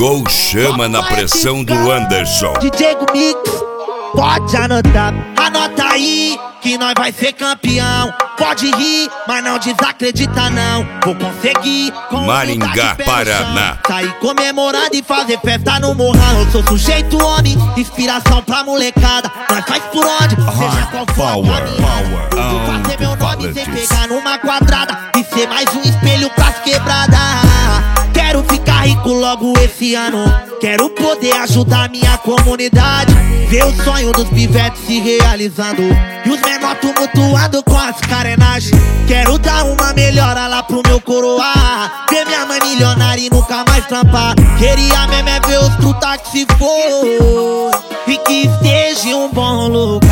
Pegou chama na pressão do Anderson. DJ Mix, pode anotar, anota aí que nós vai ser campeão. Pode rir, mas não desacredita não. Vou conseguir com Maringá, Paraná. Sair comemorando e fazer festa no morrão. Eu sou sujeito homem, inspiração pra molecada. Nós faz por onde, seja qual for a caminhada. Eu vou fazer meu nome sem pegar numa quadrada e ser mais um espelho pras quebradas. Quero ficar rico logo esse ano. Quero poder ajudar minha comunidade. Ver o sonho dos pivetes se realizando e os menor tumultuando com as carenagens. Quero dar uma melhora lá pro meu coroa. Ver minha mãe milionária e nunca mais trampar. Queria mesmo é ver os truta que se for e que esteja em um bom lugar.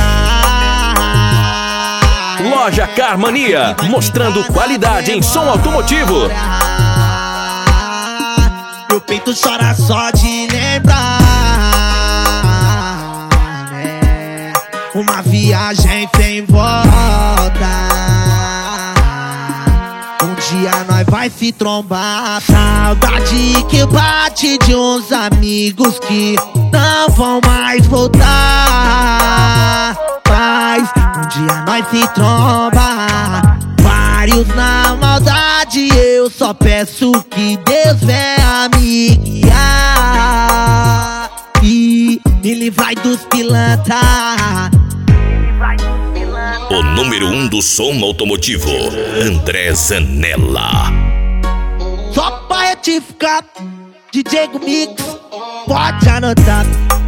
Loja Carmania, mostrando qualidade em som automotivo. Meu peito chora só de lembrar, né? Uma viagem sem volta. Um dia nós vai se trombar. Saudade que bate de uns amigos que não vão mais voltar. Mas um dia nós se tromba. Vários na maldade, eu só peço que Deus venha me guiar e me livrar dos pilantra. O número 1 do som automotivo, André Zanella. Só pra retificar, DJ Mix, pode anotar.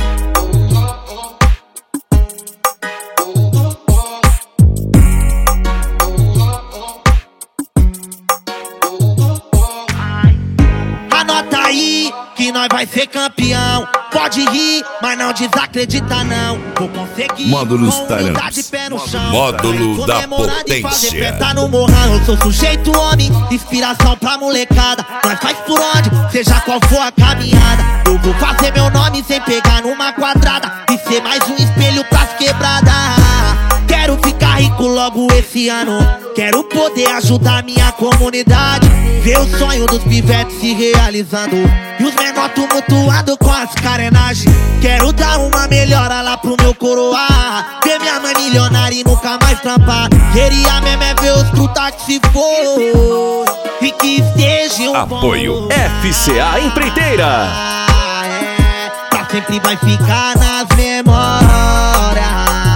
Anota aí que nós vai ser campeão. Pode rir, mas não desacredita não. Vou conseguir. Módulos com unidade, Taramps. pé no chão. Módulo da Comemorando e fazer potência. festa no morrão. Eu sou sujeito homem, inspiração pra molecada. Nós faz por onde, seja qual for a caminhada. Eu vou fazer meu nome sem pegar numa quadrada e ser mais um espelho pras quebradas. Quero ficar rico logo esse ano. Quero poder ajudar minha comunidade. Ver o sonho dos pivetes se realizando e os menor tumultuando com as carenagens. Quero dar uma melhora lá pro meu coroa. Ver minha mãe milionária e nunca mais trampar. Queria mesmo é ver os truta que se for e que esteja em um Apoio bom lugar. FCA Empreiteira. Pra sempre vai ficar nas memórias.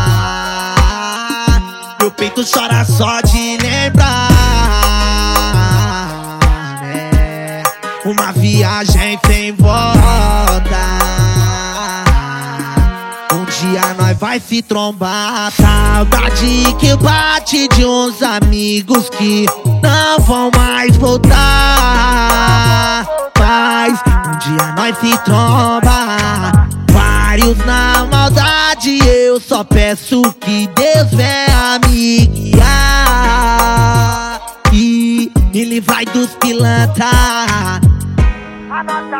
Meu peito chora só de lembrar, né? Uma viagem sem volta. Um dia nós vai se trombar. Saudade que bate de uns amigos que não vão mais voltar. Mas um dia nós se tromba. Vários na maldade, eu só peço que Deus venha me guiar e me livrar dos pilantra.